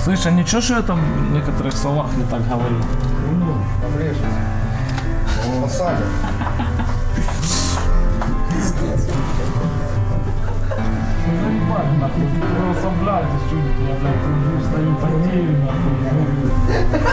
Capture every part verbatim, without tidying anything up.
Слышь, а ничего, что я там в некоторых словах не так говорил? Ну, обрежет. Посадят. Ну заебать, нахуй, вы расслабляйтесь, что я, блядь, стою потею, нахуй.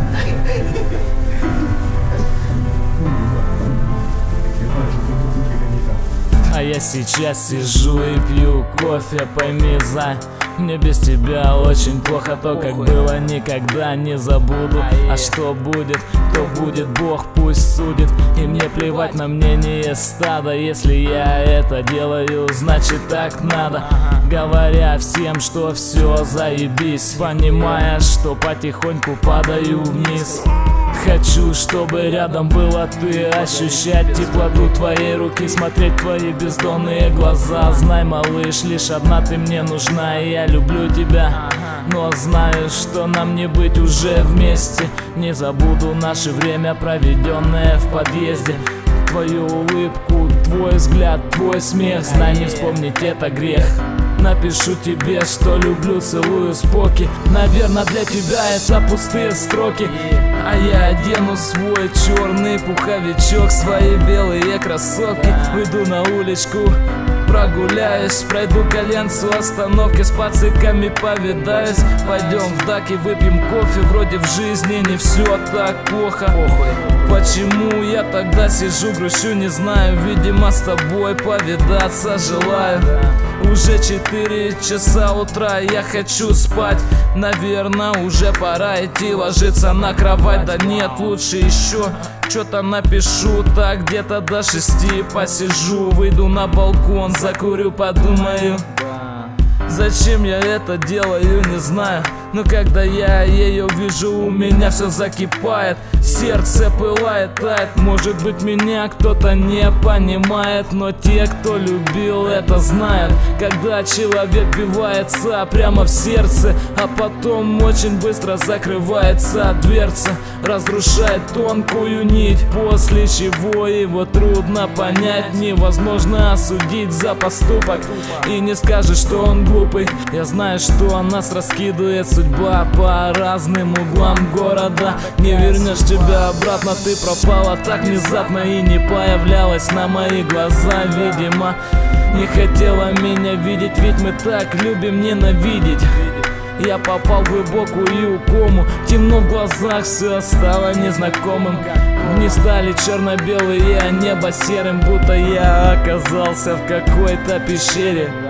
А я сейчас сижу и пью кофе, пойми, за мне без тебя очень плохо. То, как было, никогда не забуду. А что будет, кто будет, Бог пусть судит. И мне плевать на мнение стада. Если я это делаю, значит так надо. Говоря всем, что все заебись, понимая, что потихоньку падаю вниз. Хочу, чтобы рядом была ты, ощущать теплоту твоей руки, смотреть твои бездонные глаза. Знай, малыш, лишь одна ты мне нужна, и я люблю тебя. Но знаю, что нам не быть уже вместе. Не забуду наше время, проведенное в подъезде. Твою улыбку, твой взгляд, твой смех. Знай, не вспомнить это грех. Напишу тебе, что люблю, целую споки. Наверное, для тебя это пустые строки. А я одену свой черный пуховичок, свои белые кроссовки. Выйду на уличку, прогуляюсь, пройду коленцу остановки, с пациками повидаюсь. Пойдем в дак и выпьем кофе. Вроде в жизни не все так плохо. Почему я тогда сижу, грущу, не знаю. Видимо, с тобой повидаться желаю. Уже четыре часа утра, я хочу спать. Наверное, уже пора идти ложиться на кровать. Да нет, лучше еще что-то напишу. Так где-то до шести посижу. Выйду на балкон, закурю, подумаю. Зачем я это делаю, не знаю. Но когда я ее вижу, у меня все закипает. Сердце пылает, тает. Может быть, меня кто-то не понимает, но те, кто любил, это знают. Когда человек вбивается прямо в сердце, а потом очень быстро закрывается дверца, разрушает тонкую нить, после чего его трудно понять. Невозможно осудить за поступок, и не скажешь, что он глупый. Я знаю, что нас раскидывает судьба по разным углам города. Не вернешь тебя обратно, ты пропала так внезапно и не появлялась на мои глаза. Видимо, не хотела меня видеть, ведь мы так любим ненавидеть. Я попал в глубокую кому, темно в глазах, все стало незнакомым. Дни стали черно-белые, а небо серым, будто я оказался в какой-то пещере.